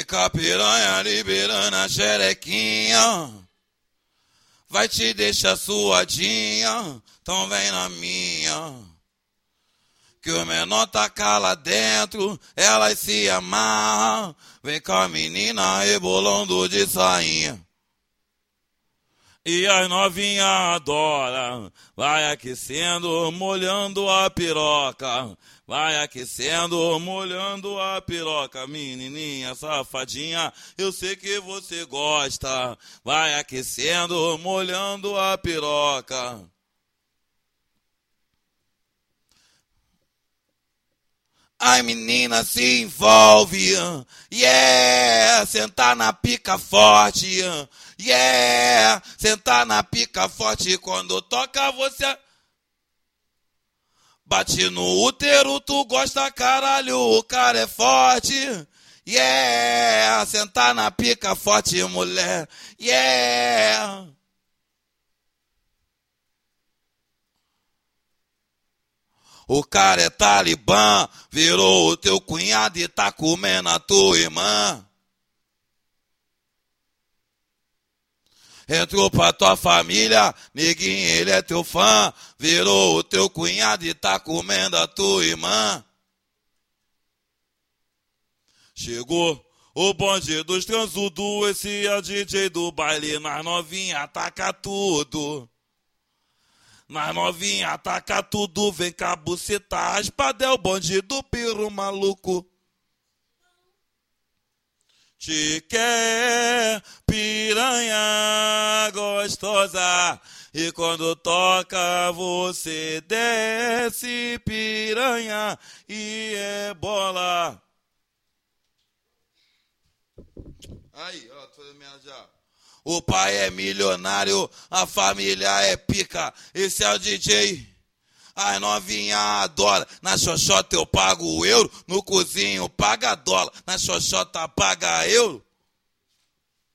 Fica piranha liberando a xerequinha, vai te deixar suadinha, então vem na minha. Que o menor taca lá dentro, elas se amarram, vem com a menina rebolando de sainha. E as novinhas adoram, vai aquecendo, molhando a piroca. Vai aquecendo, molhando a piroca. Menininha safadinha, eu sei que você gosta. Vai aquecendo, molhando a piroca. Ai, menina, se envolve, yeah, sentar na pica forte, yeah, sentar na pica forte, quando toca você bate no útero, tu gosta, caralho, o cara é forte, yeah, sentar na pica forte, mulher, yeah. O cara é talibã, virou o teu cunhado e tá comendo a tua irmã. Entrou pra tua família, neguinho, ele é teu fã. Virou o teu cunhado e tá comendo a tua irmã. Chegou o bonde dos transudos, esse é o DJ do baile. Nas novinha ataca tudo. Nas novinha ataca tudo, vem cá buceta, raspadel, bonde do pirro maluco. Te quer piranha gostosa, e quando toca você desce piranha e é bola. Aí, ó, tô terminando já. O pai é milionário, a família é pica, esse é o DJ. As novinha adora, na xoxota eu pago euro, no cozinho paga dólar, na xoxota paga euro.